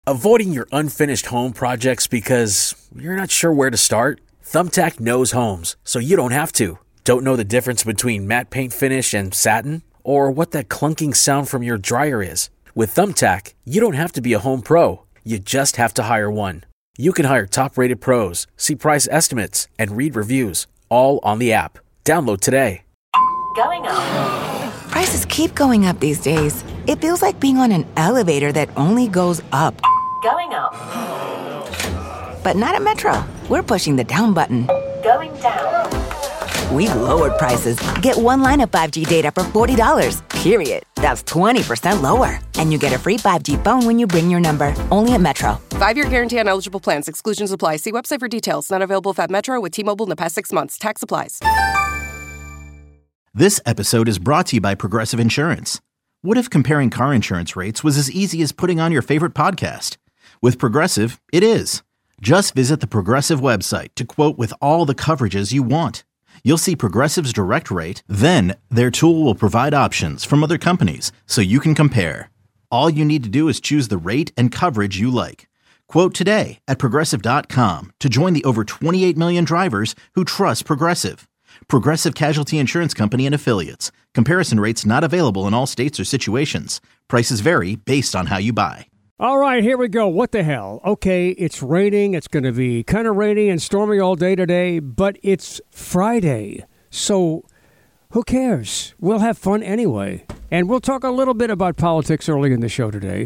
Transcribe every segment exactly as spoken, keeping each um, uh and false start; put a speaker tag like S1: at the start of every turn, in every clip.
S1: Avoiding your unfinished home projects because you're not sure where to start? Thumbtack knows homes, so you don't have to. Don't know the difference between matte paint finish and satin? Or what that clunking sound from your dryer is? With Thumbtack, you don't have to be a home pro. You just have to hire one. You can hire top-rated pros, see price estimates, and read reviews, all on the app. Download today.
S2: Going up.
S3: Prices keep going up these days. It feels like being on an elevator that only goes up.
S2: Going up.
S3: But not at Metro. We're pushing the down button.
S2: Going down.
S3: We've lowered prices. Get one line of five G data for forty dollars, period. That's twenty percent lower. And you get a free five G phone when you bring your number. Only at Metro.
S4: Five-year guarantee on eligible plans. Exclusions apply. See website for details. Not available if at Metro with T-Mobile in the past six months. Tax applies.
S5: This episode is brought to you by Progressive Insurance. What if comparing car insurance rates was as easy as putting on your favorite podcast? With Progressive, it is. Just visit the Progressive website to quote with all the coverages you want. You'll see Progressive's direct rate, then their tool will provide options from other companies so you can compare. All you need to do is choose the rate and coverage you like. Quote today at Progressive dot com to join the over twenty-eight million drivers who trust Progressive. Progressive Casualty Insurance Company and Affiliates. Comparison rates not available in all states or situations. Prices vary based on how you buy.
S6: All right, here we go. What the hell? Okay, it's raining. It's going to be kind of rainy and stormy all day today, but it's Friday. So who cares? We'll have fun anyway. And we'll talk a little bit about politics early in the show today,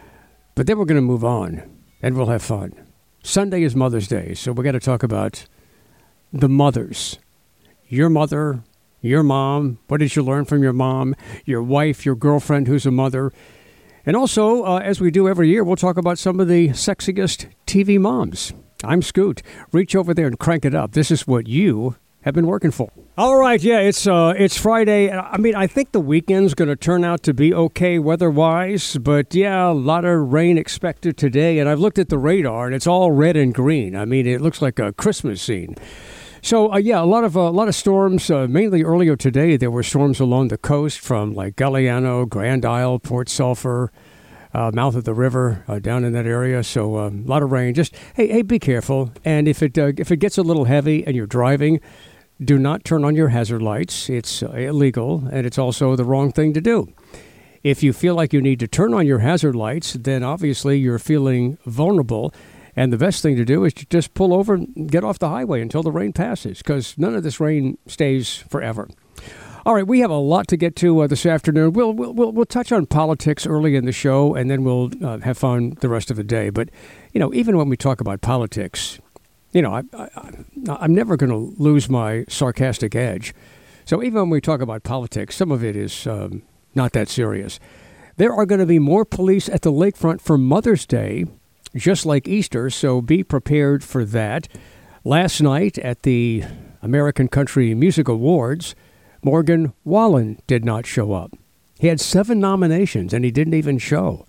S6: but then we're going to move on and we'll have fun. Sunday is Mother's Day, so we're going to talk about the mothers. Your mother, your mom. What did you learn from your mom? Your wife, your girlfriend who's a mother. And also, uh, as we do every year, we'll talk about some of the sexiest T V moms. I'm Scoot. Reach over there and crank it up. This is what you have been working for. All right, yeah, it's uh, it's Friday. I mean, I think the weekend's going to turn out to be okay weather-wise, but yeah, a lot of rain expected today. And I've looked at the radar, and it's all red and green. I mean, it looks like a Christmas scene. So, uh, yeah, a lot of uh, a lot of storms, uh, mainly earlier today. There were storms along the coast from like Galliano, Grand Isle, Port Sulphur, uh, mouth of the river uh, down in that area. So um, a lot of rain. Just, hey, hey, be careful. And if it uh, if it gets a little heavy and you're driving, do not turn on your hazard lights. It's uh, illegal, and it's also the wrong thing to do. If you feel like you need to turn on your hazard lights, then obviously you're feeling vulnerable. And the best thing to do is to just pull over and get off the highway until the rain passes, because none of this rain stays forever. All right, we have a lot to get to uh, this afternoon. We'll, we'll we'll we'll touch on politics early in the show, and then we'll uh, have fun the rest of the day. But, you know, even when we talk about politics, you know, I, I, I'm never going to lose my sarcastic edge. So even when we talk about politics, some of it is um, not that serious. There are going to be more police at the lakefront for Mother's Day, just like Easter, so be prepared for that. Last night at the American Country Music Awards, Morgan Wallen did not show up. He had seven nominations, and he didn't even show.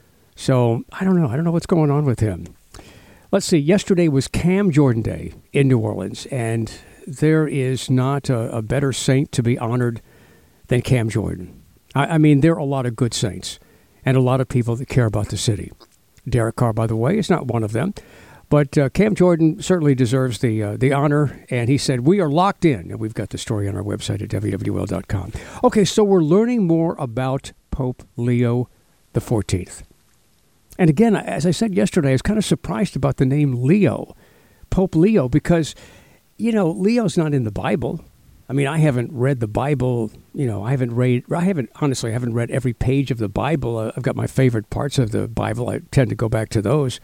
S6: So, I don't know. I don't know what's going on with him. Let's see. Yesterday was Cam Jordan Day in New Orleans, and there is not a, a better saint to be honored than Cam Jordan. I, I mean, there are a lot of good saints and a lot of people that care about the city. Derek Carr, by the way, is not one of them. But uh, Cam Jordan certainly deserves the uh, the honor. And he said, we are locked in. And we've got the story on our website at W W L dot com. Okay, so we're learning more about Pope Leo the fourteenth. And again, as I said yesterday, I was kind of surprised about the name Leo, Pope Leo, because, you know, Leo's not in the Bible. I mean, I haven't read the Bible, you know, I haven't read, I haven't, honestly, I haven't read every page of the Bible. Uh, I've got my favorite parts of the Bible. I tend to go back to those.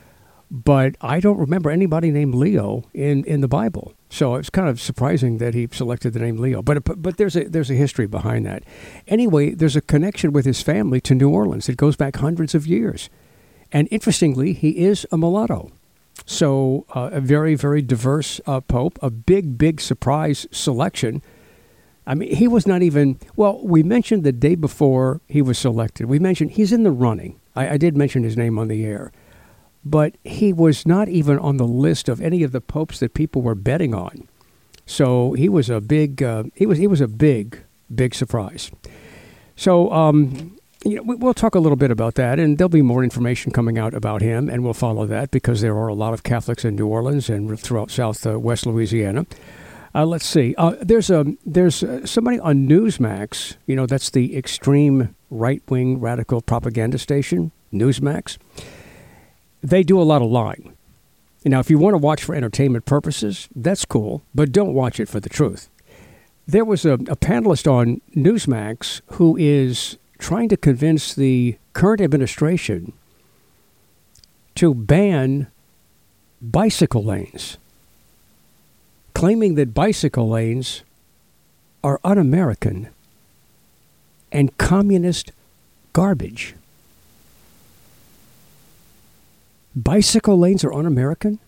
S6: But I don't remember anybody named Leo in, in the Bible. So it's kind of surprising that he selected the name Leo. But, but but there's a there's a history behind that. Anyway, there's a connection with his family to New Orleans. It goes back hundreds of years. And interestingly, he is a mulatto. So uh, a very, very diverse uh, pope, a big, big surprise selection. I mean, he was not even, well, we mentioned the day before he was selected. We mentioned he's in the running. I, I did mention his name on the air. But he was not even on the list of any of the popes that people were betting on. So he was a big, uh, he was he was a big, big surprise. So um, you know, we, we'll talk a little bit about that, and there'll be more information coming out about him, and we'll follow that because there are a lot of Catholics in New Orleans and throughout Southwest uh, Louisiana. Uh, let's see. Uh, there's a there's uh, somebody on Newsmax. You know, that's the extreme right-wing radical propaganda station, Newsmax. They do a lot of lying. Now, if you want to watch for entertainment purposes, that's cool, but don't watch it for the truth. There was a, a panelist on Newsmax who is trying to convince the current administration to ban bicycle lanes, claiming that bicycle lanes are un-American and communist garbage. Bicycle lanes are un-American?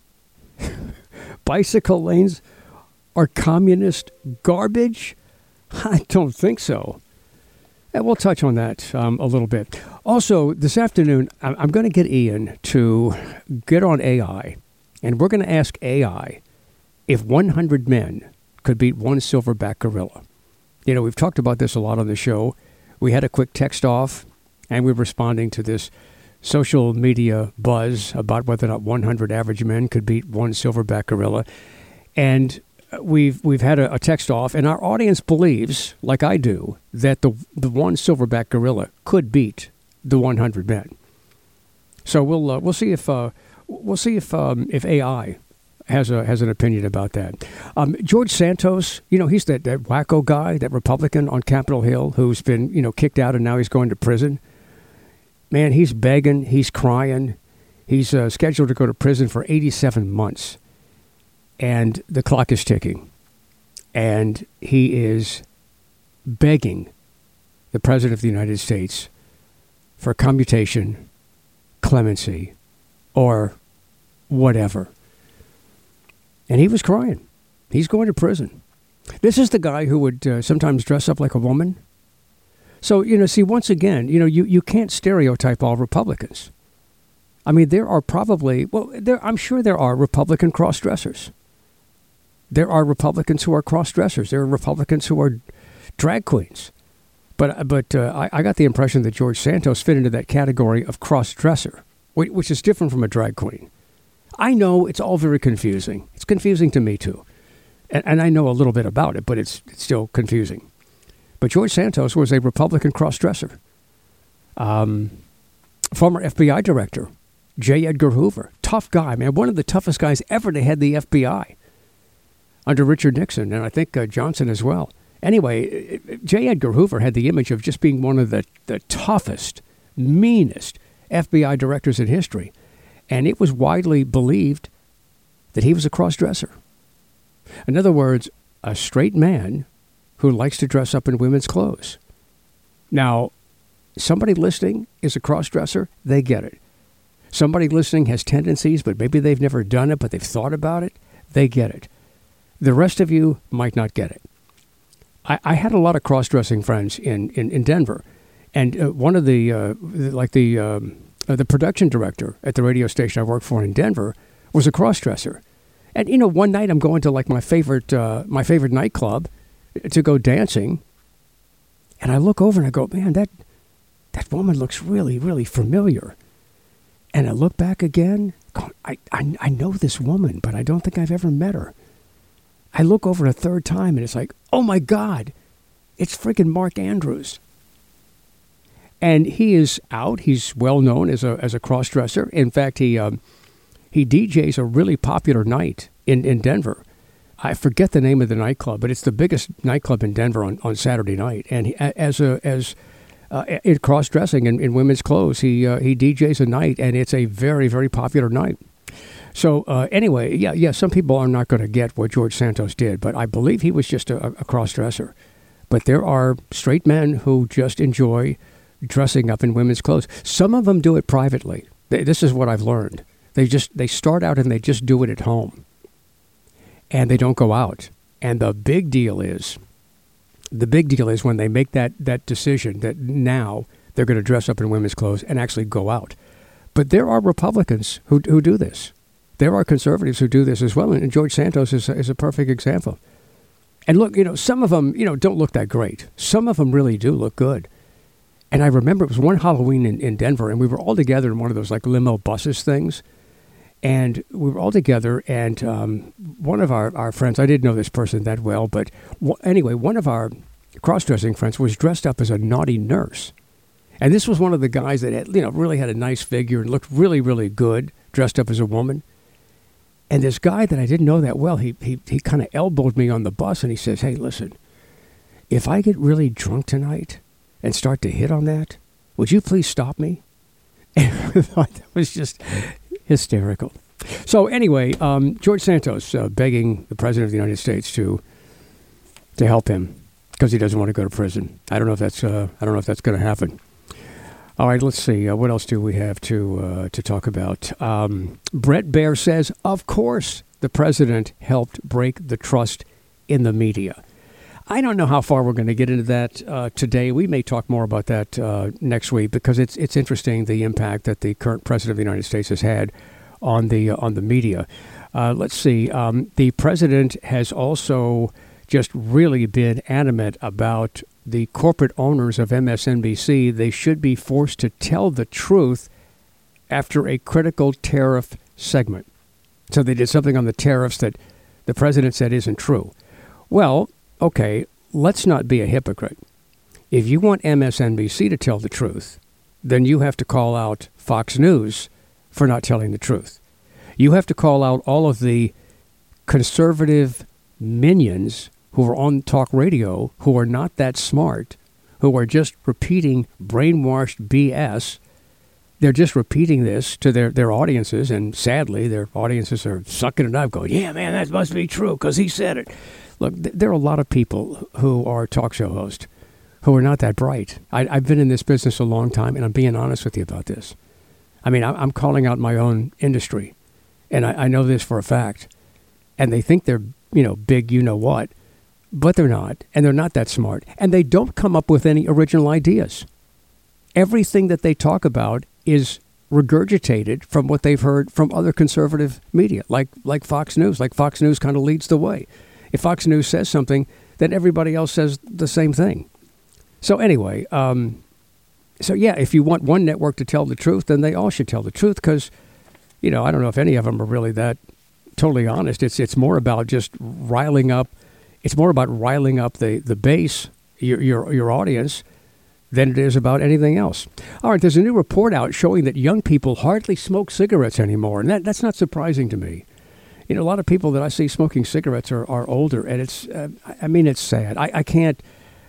S6: Bicycle lanes are communist garbage? I don't think so. And we'll touch on that um, a little bit. Also, this afternoon, I'm going to get Ian to get on A I, and we're going to ask A I if one hundred men could beat one silverback gorilla. You know, we've talked about this a lot on the show. We had a quick text off, and we're responding to this social media buzz about whether or not one hundred average men could beat one silverback gorilla. And we've we've had a, a text off, and our audience believes, like I do, that the the one silverback gorilla could beat the one hundred men. So we'll uh, we'll see if uh, we'll see if um, if A I has a has an opinion about that. Um, George Santos, you know, he's that, that wacko guy, that Republican on Capitol Hill who's been, you know, kicked out and now he's going to prison. Man, he's begging, he's crying. He's uh, scheduled to go to prison for eighty-seven months. And the clock is ticking. And he is begging the President of the United States for commutation, clemency, or whatever. And he was crying. He's going to prison. This is the guy who would uh, sometimes dress up like a woman. So, you know, see, once again, you know, you, you can't stereotype all Republicans. I mean, there are probably, well, there I'm sure there are Republican cross-dressers. There are Republicans who are cross-dressers. There are Republicans who are drag queens. But but uh, I, I got the impression that George Santos fit into that category of cross-dresser, which is different from a drag queen. I know it's all very confusing. It's confusing to me, too. And, and I know a little bit about it, but it's, it's still confusing. But George Santos was a Republican cross-dresser. Um, former F B I director, J. Edgar Hoover. Tough guy, man. One of the toughest guys ever to head the F B I under Richard Nixon, and I think uh, Johnson as well. Anyway, J. Edgar Hoover had the image of just being one of the, the toughest, meanest F B I directors in history. And it was widely believed that he was a cross-dresser. In other words, a straight man who likes to dress up in women's clothes. Now, somebody listening is a cross-dresser, they get it. Somebody listening has tendencies, but maybe they've never done it, but they've thought about it, they get it. The rest of you might not get it. I, I had a lot of cross-dressing friends in, in, in Denver, and uh, one of the, uh, like the, um, uh, the production director at the radio station I worked for in Denver was a cross-dresser. And, you know, one night I'm going to like my favorite, uh, my favorite nightclub to go dancing, and I look over and I go, man, that that woman looks really, really familiar. And I look back again, going, I, I, I know this woman, but I don't think I've ever met her. I look over a third time, and it's like, oh, my God, it's freaking Mark Andrews. And he is out. He's well known as a as a cross-dresser. In fact, he um, he D Js a really popular night in, in Denver. I forget the name of the nightclub, but it's the biggest nightclub in Denver on, on Saturday night. And he, as a as uh, in cross-dressing in, in women's clothes, he uh, he D Js a night, and it's a very, very popular night. So uh, anyway, yeah, yeah, some people are not going to get what George Santos did, but I believe he was just a, a cross-dresser. But there are straight men who just enjoy dressing up in women's clothes. Some of them do it privately. They, this is what I've learned. They just they start out and they just do it at home. And they don't go out. And the big deal is, the big deal is when they make that, that decision that now they're going to dress up in women's clothes and actually go out. But there are Republicans who who do this. There are conservatives who do this as well. And George Santos is, is a perfect example. And look, you know, some of them, you know, don't look that great. Some of them really do look good. And I remember it was one Halloween in, in Denver, and we were all together in one of those like limo buses things. And we were all together, and um, one of our, our friends, I didn't know this person that well, but w- anyway, one of our cross-dressing friends was dressed up as a naughty nurse. And this was one of the guys that had, you know, really had a nice figure and looked really, really good, dressed up as a woman. And this guy that I didn't know that well, he he, he kind of elbowed me on the bus, and he says, hey, listen, if I get really drunk tonight and start to hit on that, would you please stop me? And I thought that was just hysterical. So anyway, um, George Santos uh, begging the President of the United States to to help him because he doesn't want to go to prison. I don't know if that's uh, I don't know if that's going to happen. All right, let's see. Uh, what else do we have to uh, to talk about? Um, Brett Baer says, of course, the president helped break the trust in the media. I don't know how far we're going to get into that uh, today. We may talk more about that uh, next week because it's it's interesting the impact that the current president of the United States has had on the uh, on the media. Uh, let's see. Um, the president has also just really been adamant about the corporate owners of M S N B C. They should be forced to tell the truth after a critical tariff segment. So they did something on the tariffs that the president said isn't true. Well, okay, let's not be a hypocrite. If you want M S N B C to tell the truth, then you have to call out Fox News for not telling the truth. You have to call out all of the conservative minions who are on talk radio who are not that smart, who are just repeating brainwashed B S. They're just repeating this to their, their audiences, and sadly, their audiences are sucking it up, going, yeah, man, that must be true because he said it. Look, th- there are a lot of people who are talk show hosts who are not that bright. I, I've been in this business a long time, and I'm being honest with you about this. I mean, I, I'm calling out my own industry, and I, I know this for a fact. And they think they're, you know, big you-know-what, but they're not, and they're not that smart. And they don't come up with any original ideas. Everything that they talk about is regurgitated from what they've heard from other conservative media, like like Fox News. Like Fox News kind of leads the way. If Fox News says something, then everybody else says the same thing. So anyway, um, so yeah, if you want one network to tell the truth, then they all should tell the truth because, you know, I don't know if any of them are really that totally honest. It's it's more about just riling up. It's more about riling up the, the base, your, your your audience, than it is about anything else. All right, there's a new report out showing that young people hardly smoke cigarettes anymore, and that, that's not surprising to me. You know, a lot of people that I see smoking cigarettes are, are older, and it's, uh, I mean, it's sad. I, I can't,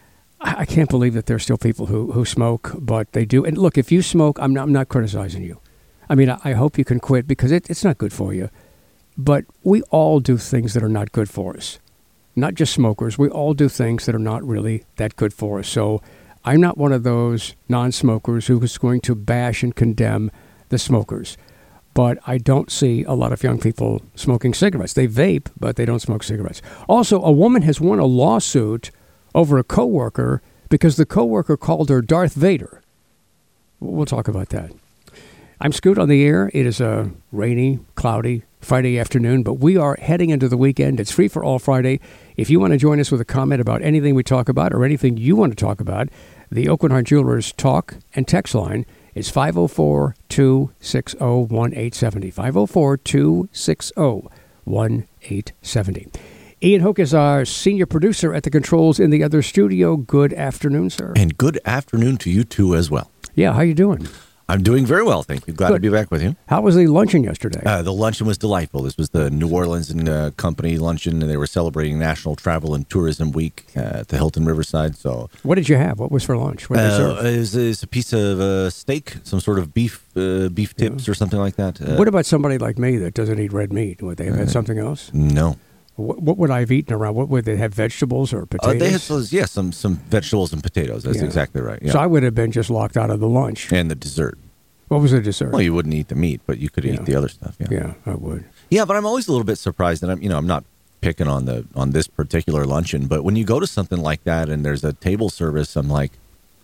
S6: I can't believe that there's still people who, who smoke, but they do. And look, if you smoke, I'm not, I'm not criticizing you. I mean, I, I hope you can quit because it, it's not good for you. But we all do things that are not good for us. Not just smokers. We all do things that are not really that good for us. So I'm not one of those non-smokers who is going to bash and condemn the smokers. But I don't see a lot of young people smoking cigarettes. They vape, but they don't smoke cigarettes. Also, a woman has won a lawsuit over a coworker because the coworker called her Darth Vader. We'll talk about that. I'm Scoot on the air. It is a rainy, cloudy Friday afternoon, but we are heading into the weekend. It's Free for All Friday. If you want to join us with a comment about anything we talk about or anything you want to talk about, the Oakland Heart Jewelers talk and text line is five oh four, two six oh, one eight seven oh. five oh four, two six oh, one eight seven oh. Ian Hook is our senior producer at the controls in the other studio. Good afternoon, sir.
S7: And good afternoon to you too as well.
S6: Yeah, how you doing?
S7: I'm doing very well, thank you. Glad
S6: Good.
S7: to be back with you.
S6: How was the luncheon yesterday?
S7: Uh, the luncheon was delightful. This was the New Orleans and uh, Company luncheon, and they were celebrating National Travel and Tourism Week uh, at the Hilton Riverside. So,
S6: what did you have? What was for lunch? What did they serve?
S7: Uh, it, was, it was a piece of uh, steak, some sort of beef uh, beef tips yeah. or something like that. Uh,
S6: what about somebody like me that doesn't eat red meat? Would they have uh, had something else?
S7: No.
S6: What, what would I have eaten around? What would they have? Vegetables or potatoes?
S7: Uh, they had, yes, yeah, some some vegetables and potatoes. That's
S6: yeah.
S7: exactly right. Yeah.
S6: So I would have been just locked out of the lunch.
S7: And the dessert.
S6: What was the dessert?
S7: Well, you wouldn't eat the meat, but you could
S6: yeah.
S7: eat the other stuff. Yeah.
S6: yeah, I would.
S7: Yeah, but I'm always a little bit surprised that I'm, you know, I'm not picking on the on this particular luncheon, but when you go to something like that and there's a table service, I'm like,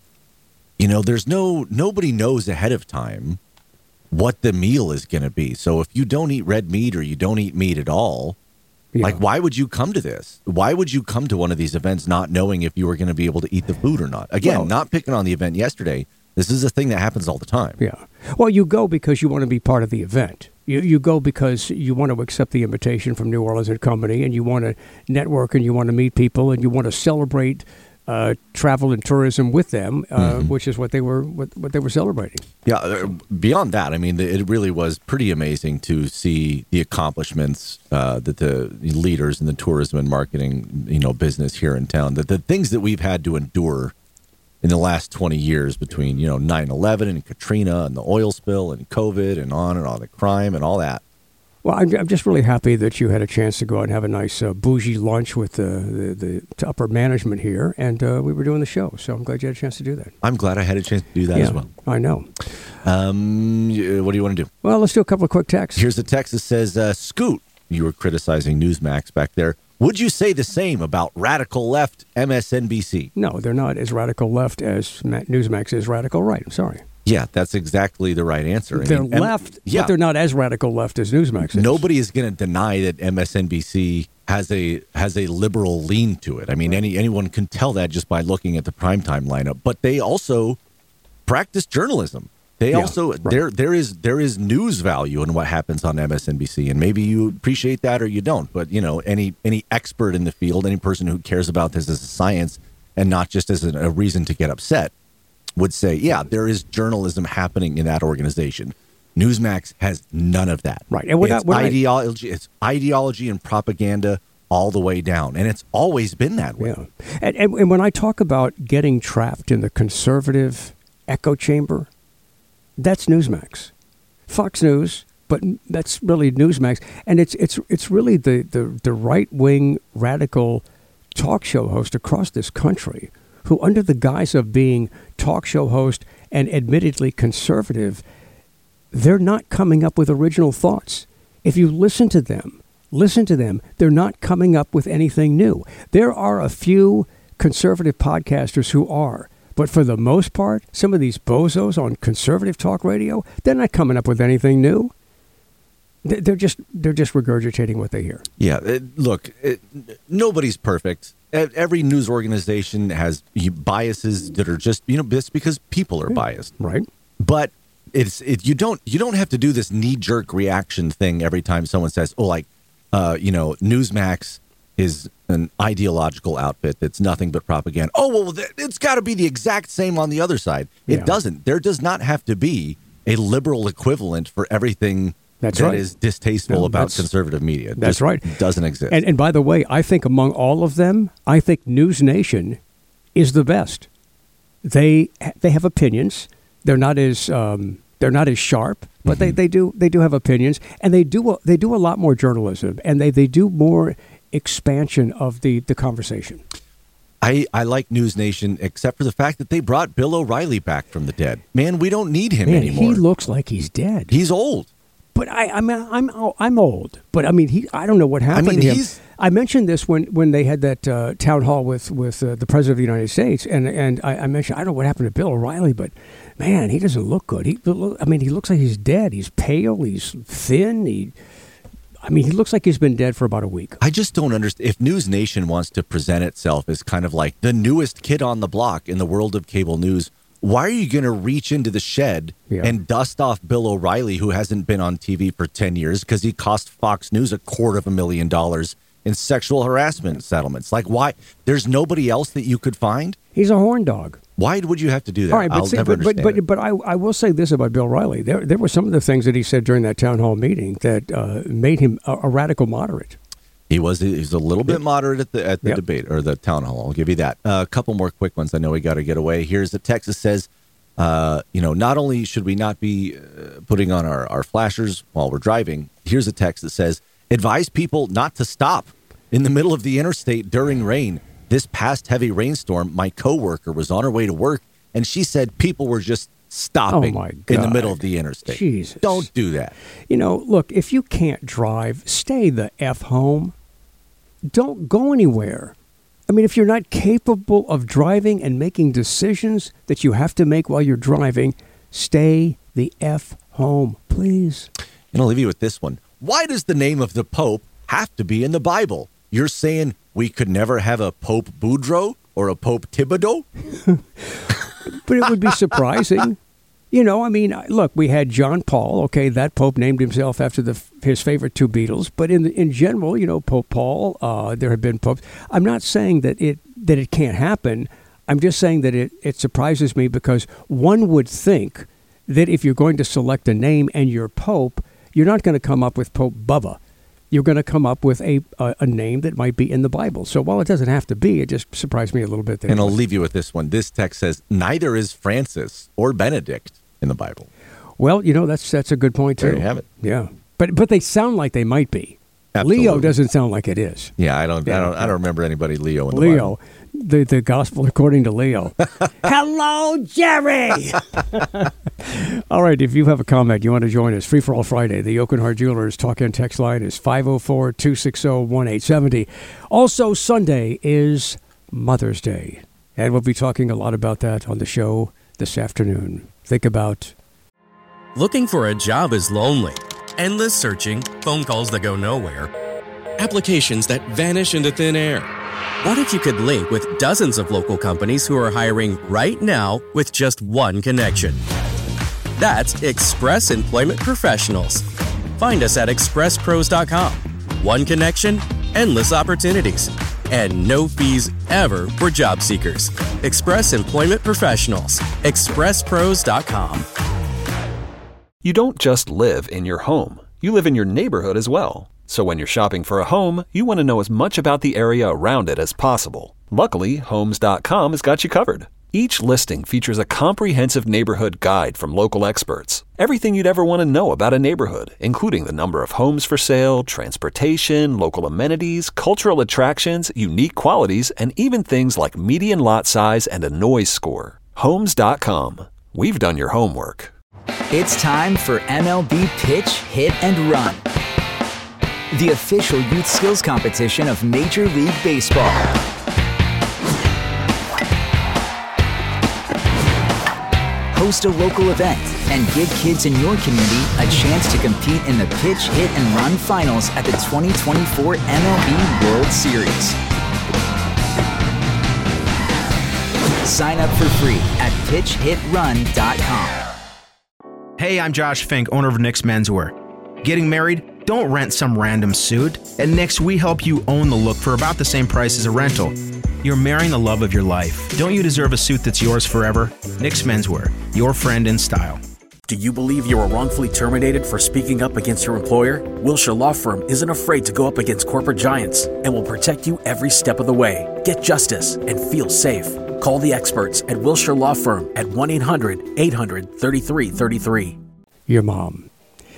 S7: you know, there's no nobody knows ahead of time what the meal is going to be. So if you don't eat red meat or you don't eat meat at all,
S6: Yeah.
S7: Like, why would you come to this? Why would you come to one of these events not knowing if you were going to be able to eat the food or not? Again,
S6: Well,
S7: not picking on the event yesterday. This is a thing that happens all the time.
S6: Yeah. Well, you go because you want to be part of the event. You you go because you want to accept the invitation from New Orleans and Company, and you want to network, and you want to meet people, and you want to celebrate uh, travel and tourism with them, uh,
S7: Mm-hmm.
S6: which is what they were what, what they were celebrating.
S7: Yeah. uh, Beyond that, I mean, it really was pretty amazing to see the accomplishments uh, that the leaders in the tourism and marketing, you know, business here in town, that the things that we've had to endure in the last twenty years between, you know, nine eleven and Katrina and the oil spill and COVID and on and on, the crime and all that.
S6: Well, I'm, I'm just really happy that you had a chance to go out and have a nice uh, bougie lunch with the, the, the upper management here, and uh, we were doing the show, so I'm glad you had a chance to do that.
S7: I'm glad I had a chance to do that
S6: yeah,
S7: as well.
S6: I know.
S7: Um, y- what do you want to do?
S6: Well, let's do a couple of quick texts.
S7: Here's a text that says, uh, Scoot, you were criticizing Newsmax back there. Would you say the same about radical left M S N B C?
S6: No, they're not as radical left as Ma- Newsmax is radical right. I'm sorry.
S7: Yeah, that's exactly the right answer. I
S6: They're
S7: mean, M-
S6: left,
S7: yeah.
S6: but they're not as radical left as Newsmax is.
S7: Nobody is going to deny that M S N B C has a has a liberal lean to it. I mean, any anyone can tell that just by looking at the primetime lineup. But they also practice journalism. They
S6: Yeah,
S7: also
S6: right.
S7: there there is there is news value in what happens on M S N B C, and maybe you appreciate that or you don't. But you know, any any expert in the field, any person who cares about this as a science and not just as a, a reason to get upset, would say, yeah, there is journalism happening in that organization. Newsmax has none of that.
S6: Right. And what I-
S7: it's
S6: what I-
S7: ideology. It's ideology and propaganda all the way down, and it's always been that way.
S6: Yeah. And, and, and when I talk about getting trapped in the conservative echo chamber, that's Newsmax. Fox News, but that's really Newsmax. And it's it's it's really the, the, the right-wing radical talk show host across this country who, under the guise of being talk show host and admittedly conservative, they're not coming up with original thoughts. If you listen to them, listen to them, they're not coming up with anything new. There are a few conservative podcasters who are, but for the most part, some of these bozos on conservative talk radio, they're not coming up with anything new. They- They're just they're just regurgitating what they hear.
S7: Yeah, it, look, it, nobody's perfect. E- Every news organization has biases that are just, you know, just because people are biased.
S6: Right.
S7: But it's it, you don't you don't have to do this knee jerk reaction thing every time someone says, oh, like, uh, you know, Newsmax is an ideological outfit that's nothing but propaganda. Oh, well, th- it's got to be the exact same on the other side. It
S6: Yeah.
S7: doesn't. There does not have to be a liberal equivalent for everything
S6: That's
S7: that
S6: right.
S7: is distasteful
S6: No,
S7: about
S6: that's-
S7: conservative media. It
S6: that's
S7: just
S6: right.
S7: doesn't exist.
S6: And, and by the way, I think among all of them, I think News Nation is the best. They they have opinions. They're not as um, they're not as sharp, but
S7: Mm-hmm.
S6: they, they do they do have opinions, and they do a, they do a lot more journalism, and they, they do more expansion of the, the conversation.
S7: I, I like News Nation, except for the fact that they brought Bill O'Reilly back from the dead. Man, we don't need him
S6: Man,
S7: anymore.
S6: he looks like he's dead.
S7: He's old.
S6: But I, I mean, I'm I'm old. But I mean, he. I don't know what happened
S7: mean,
S6: to him.
S7: he's-
S6: I mentioned this when, when they had that uh, town hall with with uh, the president of the United States, and and I, I mentioned I don't know what happened to Bill O'Reilly, but man, he doesn't look good. He, I mean, he looks like he's dead. He's pale. He's thin. He, I mean, he looks like he's been dead for about a week.
S7: I just don't understand. If News Nation wants to present itself as kind of like the newest kid on the block in the world of cable news, why are you going to reach into the shed
S6: Yeah.
S7: and dust off Bill O'Reilly, who hasn't been on T V for ten years because he cost Fox News a quarter of a million dollars in sexual harassment settlements? Like, why? There's nobody else that you could find?
S6: He's a horn dog.
S7: Why would you have to do that?
S6: All right, but
S7: I'll
S6: see,
S7: never
S6: but, but
S7: understand
S6: but
S7: it.
S6: but I I will say this about Bill O'Reilly. There there were some of the things that he said during that town hall meeting that uh, made him a, a radical moderate.
S7: He was he was a little bit moderate at the at the
S6: Yep.
S7: debate or the town hall. I'll give you that. Uh, a couple more quick ones. I know we got to get away. Here's the text that says, uh, you know, not only should we not be uh, putting on our, our flashers while we're driving, here's a text that says, advise people not to stop in the middle of the interstate during rain. This past heavy rainstorm, my coworker was on her way to work, and she said people were just stopping
S6: Oh, my
S7: in the
S6: God.
S7: middle of the interstate.
S6: Jesus.
S7: Don't do that.
S6: You know, look, if you can't drive, stay the F home. Don't go anywhere. I mean, if you're not capable of driving and making decisions that you have to make while you're driving, stay the F home, please.
S7: And I'll leave you with this one. Why does the name of the Pope have to be in the Bible. You're saying we could never have a Pope Boudreaux or a Pope Thibodeau?
S6: But it would be surprising. You know, I mean, look, we had John Paul. Okay, that Pope named himself after the his favorite two Beatles. But in in general, you know, Pope Paul, uh, there have been popes. I'm not saying that it that it can't happen. I'm just saying that it, it surprises me because one would think that if you're going to select a name and you're Pope, you're not going to come up with Pope Bubba. You're going to come up with a, a a name that might be in the Bible. So while it doesn't have to be, it just surprised me a little bit. That
S7: and I'll leave you with this one. This text says, neither is Francis or Benedict in the Bible.
S6: Well, you know, that's that's a good point, too.
S7: There you have it.
S6: Yeah. But but they sound like they might be.
S7: Absolutely.
S6: Leo doesn't sound like it is.
S7: Yeah, I don't yeah. I don't I don't remember anybody Leo in the
S6: Leo.
S7: Bible.
S6: The, the gospel according to Leo. Hello, Jerry! All right, if you have a comment, you want to join us, Free for All Friday. The Oakenheart Jewelers talk and text line is five oh four, two six oh, one eight seven oh. Also, Sunday is Mother's Day, and we'll be talking a lot about that on the show this afternoon. Think about...
S8: Looking for a job is lonely. Endless searching, phone calls that go nowhere, applications that vanish into thin air. What if you could link with dozens of local companies who are hiring right now with just one connection? That's Express Employment Professionals. Find us at express pros dot com. One connection, endless opportunities, and no fees ever for job seekers. Express Employment Professionals. express pros dot com.
S9: You don't just live in your home. You live in your neighborhood as well. So when you're shopping for a home, you want to know as much about the area around it as possible. Luckily, homes dot com has got you covered. Each listing features a comprehensive neighborhood guide from local experts. Everything you'd ever want to know about a neighborhood, including the number of homes for sale, transportation, local amenities, cultural attractions, unique qualities, and even things like median lot size and a noise score. homes dot com. We've done your homework.
S10: It's time for M L B Pitch, Hit, and Run, the official youth skills competition of Major League Baseball. Host a local event and give kids in your community a chance to compete in the Pitch, Hit, and Run finals at the twenty twenty-four M L B World Series. Sign up for free at pitch hit run dot com.
S11: Hey, I'm Josh Fink, owner of Nick's Menswear. Getting married? Don't rent some random suit. At Nick's, we help you own the look for about the same price as a rental. You're marrying the love of your life. Don't you deserve a suit that's yours forever? Nick's Menswear, your friend in style.
S1: Do you believe you were wrongfully terminated for speaking up against your employer? Wilshire Law Firm isn't afraid to go up against corporate giants and will protect you every step of the way. Get justice and feel safe. Call the experts at Wilshire Law Firm at one eight hundred eight hundred thirty-three thirty-three.
S6: Your mom.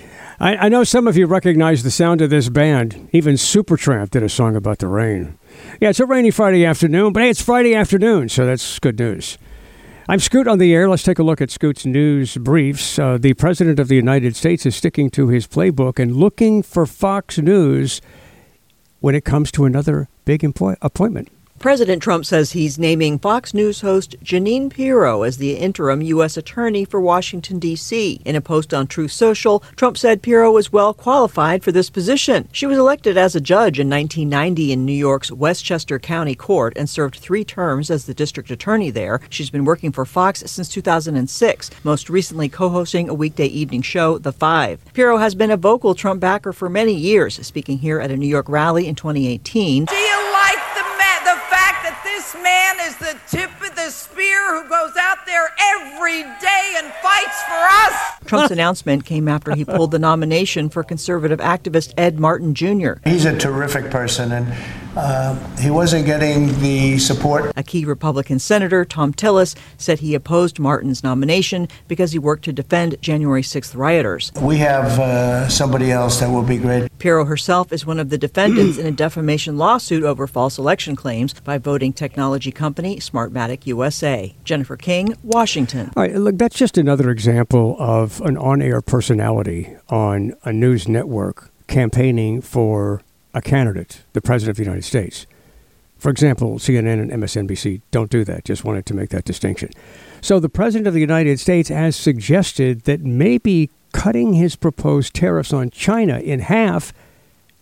S6: I, I know some of you recognize the sound of this band. Even Supertramp did a song about the rain. Yeah, it's a rainy Friday afternoon, but hey, it's Friday afternoon, so that's good news. I'm Scoot on the air. Let's take a look at Scoot's news briefs. Uh, the President of the United States is sticking to his playbook and looking for Fox News when it comes to another big employ- appointment.
S12: President Trump says he's naming Fox News host Jeanine Pirro as the interim U S attorney for Washington, D C. In a post on Truth Social, Trump said Pirro was well qualified for this position. She was elected as a judge in nineteen ninety in New York's Westchester County Court and served three terms as the district attorney there. She's been working for Fox since two thousand six, most recently co-hosting a weekday evening show, The Five. Pirro has been a vocal Trump backer for many years, speaking here at a New York rally in twenty eighteen.
S13: Do you like the ma- the fact that this man is the tip of the spear who goes out there every day and fights for us?
S12: Trump's announcement came after he pulled the nomination for conservative activist Ed Martin Junior
S14: He's a terrific person, and uh, he wasn't getting the support.
S12: A key Republican senator, Tom Tillis, said he opposed Martin's nomination because he worked to defend January sixth rioters.
S14: We have uh, somebody else that will be great.
S12: Pirro herself is one of the defendants in a defamation lawsuit over false election claims by voting technology company Smartmatic U S A. Jennifer King, Washington.
S6: All right, look, that's just another example of an on-air personality on a news network campaigning for a candidate, the President of the United States. For example, C N N and M S N B C don't do that. Just wanted to make that distinction. So the President of the United States has suggested that maybe cutting his proposed tariffs on China in half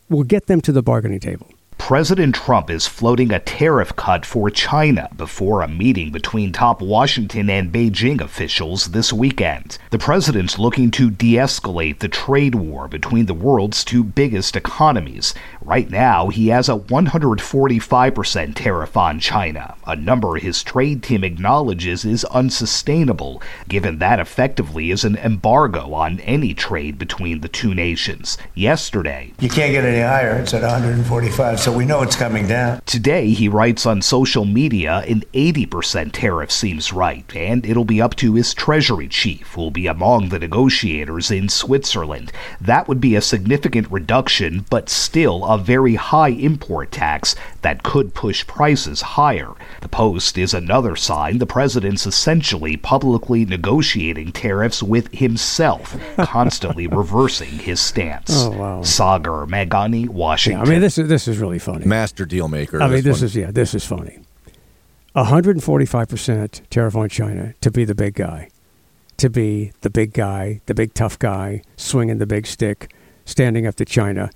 S6: will get them to the bargaining table.
S15: President Trump is floating a tariff cut for China before a meeting between top Washington and Beijing officials this weekend. The president's looking to de-escalate the trade war between the world's two biggest economies. Right now, he has a one hundred forty-five percent tariff on China, a number his trade team acknowledges is unsustainable, given that effectively is an embargo on any trade between the two nations. Yesterday,
S14: you can't get any higher. It's at one hundred forty-five, so we know it's coming down.
S15: Today, he writes on social media, an eighty percent tariff seems right, and it'll be up to his Treasury chief, who'll be among the negotiators in Switzerland. That would be a significant reduction, but still a very high import tax that could push prices higher. The Post is another sign the president's essentially publicly negotiating tariffs with himself, constantly reversing his stance.
S6: Oh, wow.
S15: Sagar Meghani, Washington.
S6: Yeah, I mean, this is this is really funny.
S7: Master deal maker.
S6: I mean, this
S7: one.
S6: is yeah, this is funny. one hundred forty-five percent tariff on China to be the big guy, to be the big guy, the big tough guy, swinging the big stick, standing up to China.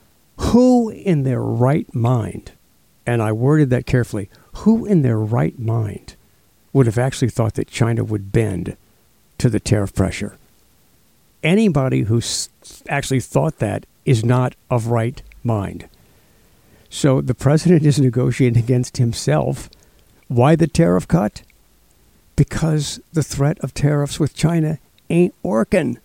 S6: Who in their right mind, and I worded that carefully, who in their right mind would have actually thought that China would bend to the tariff pressure? Anybody who s- actually thought that is not of right mind. So the president is negotiating against himself. Why the tariff cut? Because the threat of tariffs with China ain't working.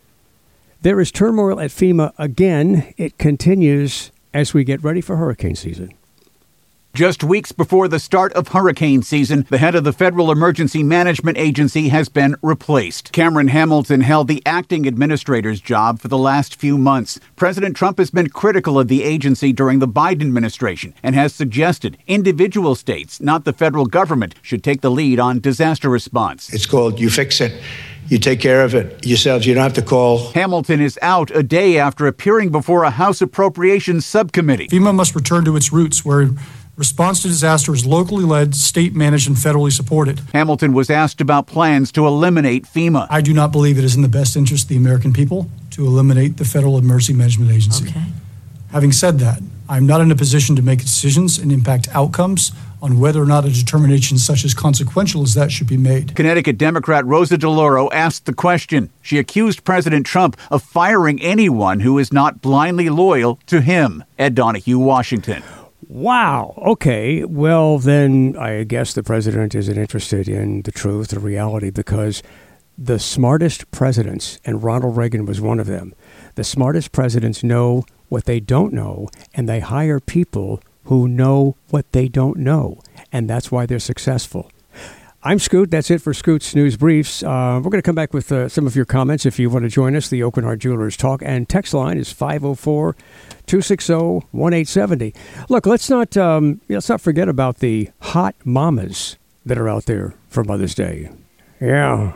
S6: There is turmoil at FEMA again. It continues as we get ready for hurricane season.
S16: Just weeks before the start of hurricane season, the head of the Federal Emergency Management Agency has been replaced. Cameron Hamilton held the acting administrator's job for the last few months. President Trump has been critical of the agency during the Biden administration and has suggested individual states, not the federal government, should take the lead on disaster response.
S14: It's called you fix it. You take care of it yourselves. You don't have to call.
S16: Hamilton is out a day after appearing before a House Appropriations Subcommittee.
S17: FEMA must return to its roots, where response to disaster is locally led, state-managed, and federally supported.
S16: Hamilton was asked about plans to eliminate FEMA.
S17: I do not believe it is in the best interest of the American people to eliminate the Federal Emergency Management Agency.
S18: Okay.
S17: Having said that, I'm not in a position to make decisions and impact outcomes on whether or not a determination such as consequential as that should be made.
S16: Connecticut Democrat Rosa DeLauro asked the question. She accused President Trump of firing anyone who is not blindly loyal to him. Ed Donahue, Washington.
S6: Wow. Okay. Well, then I guess the president isn't interested in the truth, the reality, because the smartest presidents, and Ronald Reagan was one of them, the smartest presidents know what they don't know, and they hire people who know what they don't know, and that's why they're successful. I'm Scoot. That's it for Scoot's News Briefs. Uh, we're going to come back with uh, some of your comments if you want to join us. The Open Heart Jewelers Talk and text line is five oh four, two six oh, one eight seven oh. Look, let's not um, let's not forget about the hot mamas that are out there for Mother's Day. Yeah.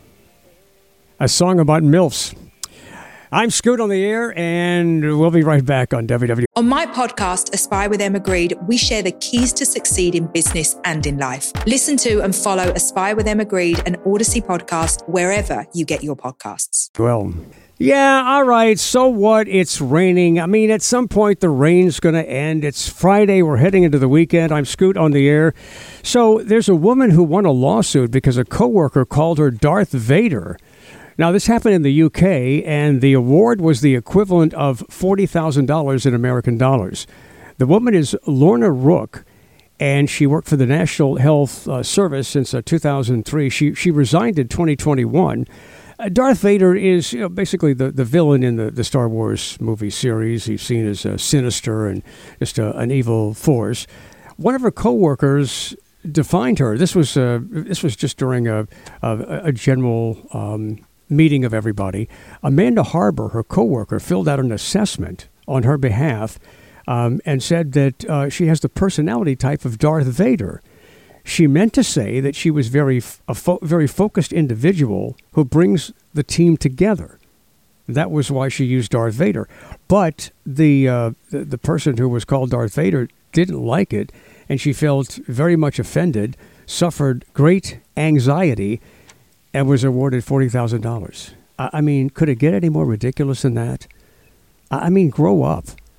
S6: A song about MILFs. I'm Scoot on the air, and we'll be right back on W W.
S18: On my podcast, Aspire with Emma Greed, we share the keys to succeed in business and in life. Listen to and follow Aspire with Emma Greed, an Odyssey podcast, wherever you get your podcasts.
S6: Well, yeah, all right. So what? It's raining. I mean, at some point, the rain's going to end. It's Friday. We're heading into the weekend. I'm Scoot on the air. So there's a woman who won a lawsuit because a coworker called her Darth Vader. Now, this happened in the U K, and the award was the equivalent of forty thousand dollars in American dollars. The woman is Lorna Rook, and she worked for the National Health uh, Service since uh, two thousand three. She she resigned in twenty twenty-one. Uh, Darth Vader is you know, basically the, the villain in the, the Star Wars movie series. He's seen as uh, sinister and just uh, an evil force. One of her coworkers defined her. This was uh, this was just during a a, a general Um, meeting of everybody. Amanda Harbor, her coworker, filled out an assessment on her behalf um, and said that uh, she has the personality type of Darth Vader. She meant to say that she was very a fo- very focused individual who brings the team together. That was why she used Darth Vader. But the, uh, the the person who was called Darth Vader didn't like it, and she felt very much offended, suffered great anxiety, and was awarded forty thousand dollars. I mean, could it get any more ridiculous than that? I mean, grow up.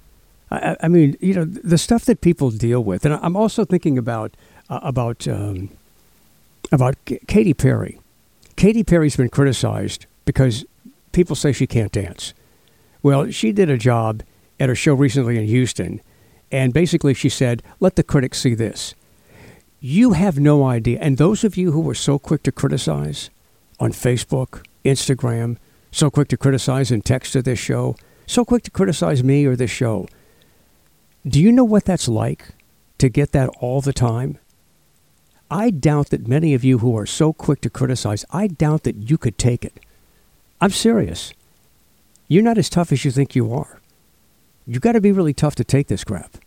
S6: I, I mean, you know, the stuff that people deal with. And I'm also thinking about uh, about um, about Katy Perry. Katy Perry's been criticized because people say she can't dance. Well, she did a job at her show recently in Houston, and basically she said, let the critics see this. You have no idea. And those of you who were so quick to criticize on Facebook, Instagram, so quick to criticize in text to this show, so quick to criticize me or this show, do you know what that's like to get that all the time? I doubt that many of you who are so quick to criticize, I doubt that you could take it. I'm serious. You're not as tough as you think you are. You got to be really tough to take this crap.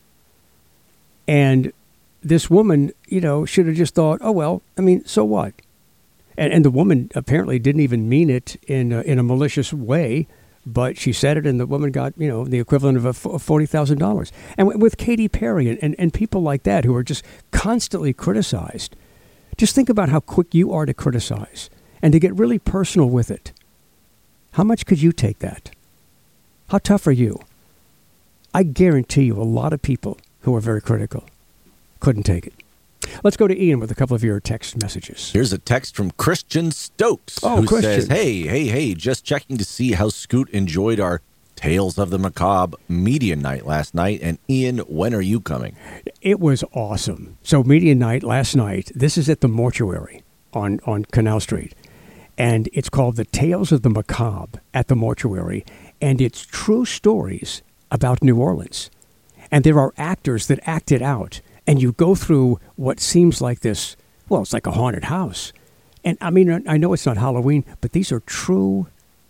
S6: And this woman, you know, should have just thought, oh, well, I mean, so what? And, and the woman apparently didn't even mean it in a, in a malicious way, but she said it, and the woman got, you know, the equivalent of a forty thousand dollars. And with Katy Perry and, and, and people like that who are just constantly criticized, just think about how quick you are to criticize and to get really personal with it. How much could you take that? How tough are you? I guarantee you a lot of people who are very critical couldn't take it. Let's go to Ian with a couple of your text messages.
S7: Here's a text from Christian Stokes,
S6: oh,
S7: who
S6: Christian.
S7: says, hey, hey, hey, just checking to see how Scoot enjoyed our Tales of the Macabre media night last night. And Ian, when are you coming?
S6: It was awesome. So media night last night, this is at the Mortuary on, on Canal Street. And it's called the Tales of the Macabre at the Mortuary. And it's true stories about New Orleans. And there are actors that act it out. And you go through what seems like this, well, it's like a haunted house. And I mean, I know it's not Halloween, but these are true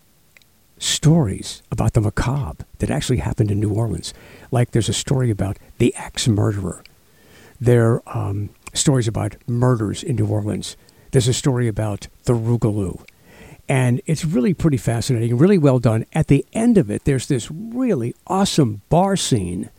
S6: stories about the macabre that actually happened in New Orleans. Like there's a story about the axe murderer. There are um, stories about murders in New Orleans. There's a story about the Rougalou. And it's really pretty fascinating, really well done. At the end of it, there's this really awesome bar scene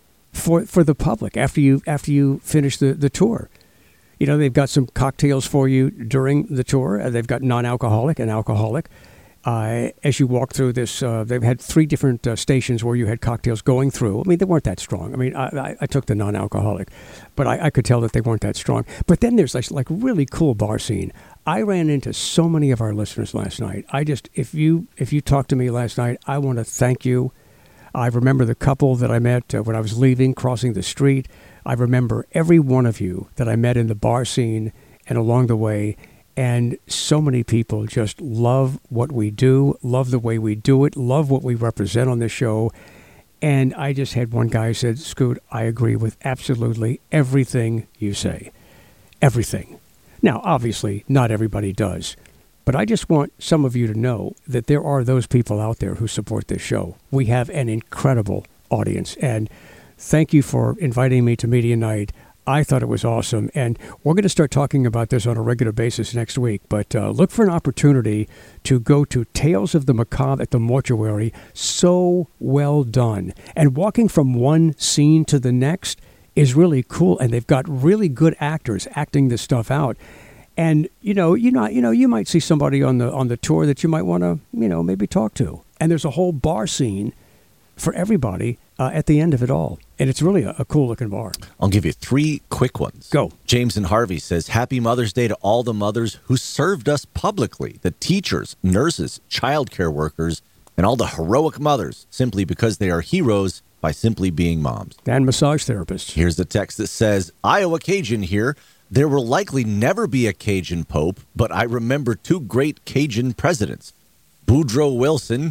S6: for for the public after you after you finish the, the tour. You know, they've got some cocktails for you during the tour. Uh, they've got non-alcoholic and alcoholic. Uh, as you walk through this, uh, they've had three different uh, stations where you had cocktails going through. I mean, they weren't that strong. I mean, I, I, I took the non-alcoholic, but I, I could tell that they weren't that strong. But then there's like, like really cool bar scene. I ran into so many of our listeners last night. I just, if you if you talked to me last night, I want to thank you. I remember the couple that I met uh, when I was leaving, crossing the street. I remember every one of you that I met in the bar scene and along the way. And so many people just love what we do, love the way we do it, love what we represent on the show. And I just had one guy who said, Scoot, I agree with absolutely everything you say. Everything. Now, obviously, not everybody does. But I just want some of you to know that there are those people out there who support this show. We have an incredible audience. And thank you for inviting me to Media Night. I thought it was awesome. And we're going to start talking about this on a regular basis next week. But uh, look for an opportunity to go to Tales of the Macabre at the Mortuary. So well done. And walking from one scene to the next is really cool. And they've got really good actors acting this stuff out. And, you know, you know, you know, you might see somebody on the on the tour that you might want to, you know, maybe talk to. And there's a whole bar scene for everybody uh, at the end of it all. And it's really a, a cool looking bar.
S7: I'll give you three quick ones.
S6: Go.
S7: James and Harvey says, Happy Mother's Day to all the mothers who served us publicly, the teachers, nurses, childcare workers, and all the heroic mothers, simply because they are heroes by simply being moms.
S6: And massage therapists.
S7: Here's the text that says, Iowa Cajun here. There will likely never be a Cajun Pope, but I remember two great Cajun presidents, Woodrow Wilson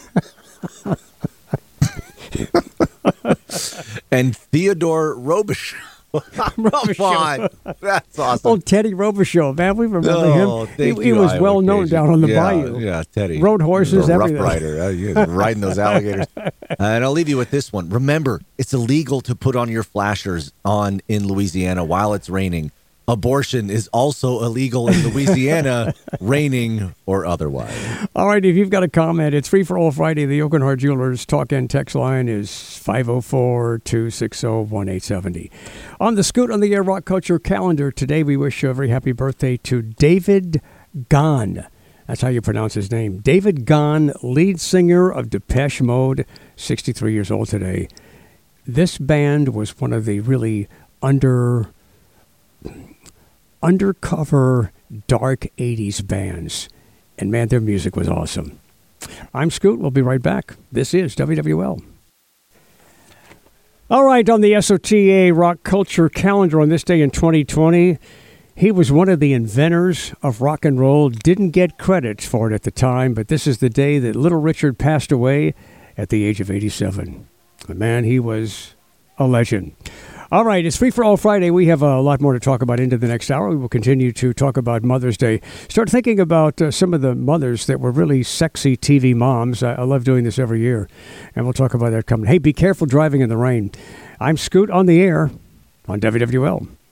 S7: and Theodore Robichaud. Come on. That's awesome.
S6: Oh, Teddy Robichaud, man. We remember
S7: oh,
S6: him. He, he
S7: you,
S6: was
S7: Iowa
S6: well known
S7: Cajun.
S6: down on the
S7: yeah,
S6: bayou.
S7: Yeah, Teddy.
S6: Rode horses,
S7: a rough
S6: everything.
S7: rider. Uh, he was riding those alligators. Uh, and I'll leave you with this one. Remember, it's illegal to put on your flashers on in Louisiana while it's raining. Abortion is also illegal in Louisiana, raining or otherwise.
S6: All right, if you've got a comment, it's Free for All Friday. The Oakenheart Jewelers talk and text line is five oh four, two six oh, one eight seven oh. On the Scoot on the Air Rock Culture calendar, today we wish a very happy birthday to David Gahan. That's how you pronounce his name. David Gahan, lead singer of Depeche Mode, sixty-three years old today. this band was one of the really under undercover dark eighties bands. And man, their music was awesome. I'm Scoot. We'll be right back. This is W W L. All right, on the S O T A Rock Culture Calendar on this day in twenty twenty, he was one of the inventors of rock and roll. Didn't get credit for it at the time, but this is the day that Little Richard passed away at the age of eighty-seven. And man, he was a legend. All right, it's Free for All Friday. We have a lot more to talk about into the next hour. We will continue to talk about Mother's Day. Start thinking about uh, some of the mothers that were really sexy T V moms. I, I love doing this every year, and we'll talk about that coming. Hey, be careful driving in the rain. I'm Scoot on the air on W W L.